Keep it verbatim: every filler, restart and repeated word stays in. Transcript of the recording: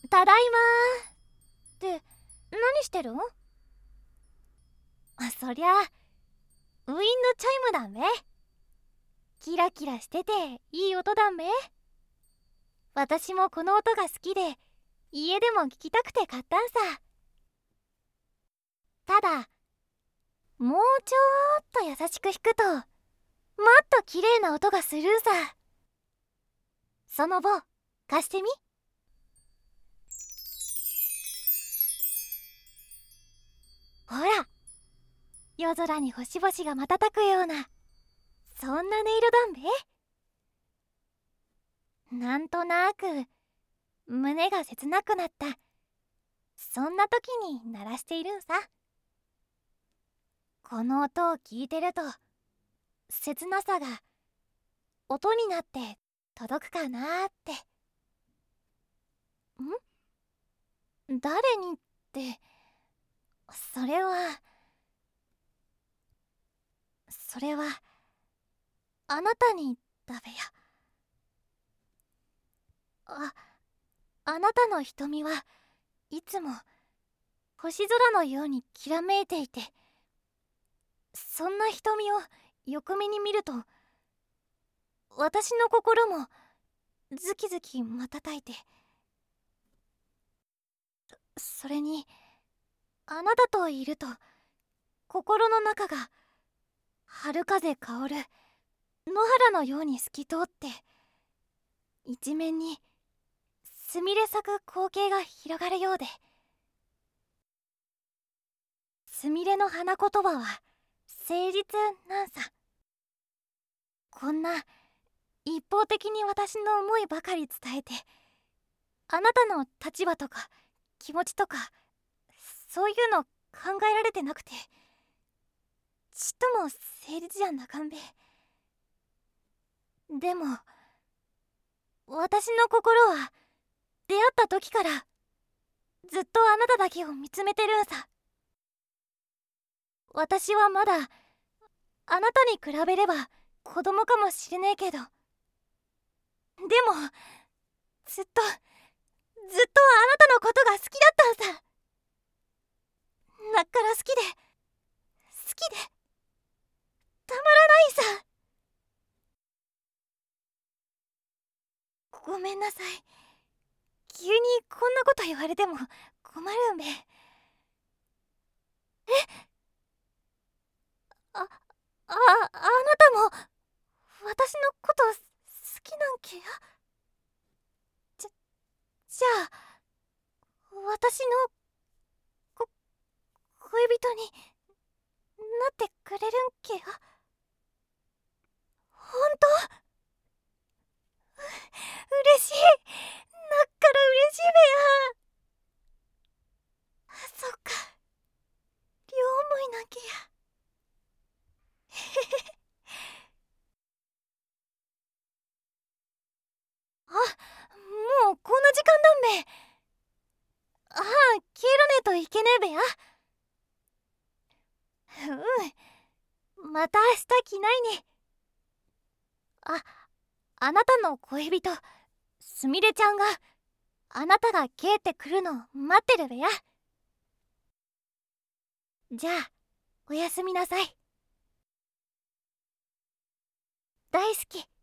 ただいまーって何してるん？あ、そりゃウィンドチャイムだんべ。キラキラしてていい音だんべ。私もこの音が好きで家でも聞きたくて買ったんさ。ただもうちょっと優しく弾くともっと綺麗な音がするんさ。その棒貸してみ。ほら、夜空に星々が瞬くようなそんな音色だんべ。なんとなく胸が切なくなったそんな時に鳴らしているんさ。この音を聞いてると切なさが音になって届くかなーって。ん？誰にって、それはそれはあなたにだべや。あ、あなたの瞳はいつも星空のようにきらめいていて、そんな瞳を横目に見ると私の心もズキズキ瞬いて、それにあなたといると心の中が春風香る野原のように透き通って、一面にすみれ咲く光景が広がるようで。すみれの花言葉は誠実なんさ。こんな一方的に私の思いばかり伝えて、あなたの立場とか気持ちとかそういうの考えられてなくて、ちっとも誠実じゃなかんべ。でも私の心は出会った時からずっとあなただけを見つめてるんさ。私はまだあなたに比べれば子供かもしれねえけど、でもずっとずっとあなたのことが好きだったんさ。なっから好きで好きでたまらないんさ。ごめんなさい、急にこんなこと言われても困るんべ。え、あ、あ、あなたも私のこと好きなんけや。じゃ、じゃあ私のこ恋人になってくれるんけや。ほんと？う嬉しい、なっから嬉しいべや。そっか、両思いなんけや。あ、もうこんな時間だんべ。ああ、帰らねえといけねえべや。うん、また明日来ないね。あ、あなたの恋人すみれちゃんがあなたが帰ってくるの待ってるべや。じゃあおやすみなさい。大好き。